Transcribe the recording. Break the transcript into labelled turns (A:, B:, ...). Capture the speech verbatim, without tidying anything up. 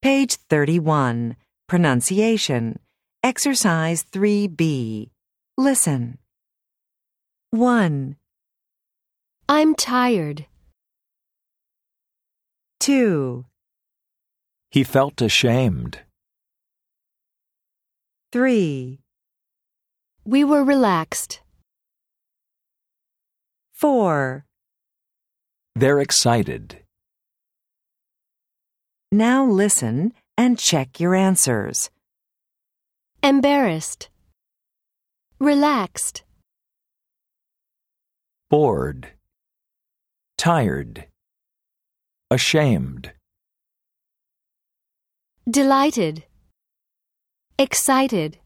A: Page thirty-one. Pronunciation. Exercise three B. Listen. one,
B: I'm tired.
A: two,
C: He felt ashamed.
A: three,
B: We were relaxed.
A: four.
C: They're excited.
A: Now listen and check your answers.
B: Embarrassed. Relaxed.
C: Bored. Tired. Ashamed.
B: Delighted. Excited.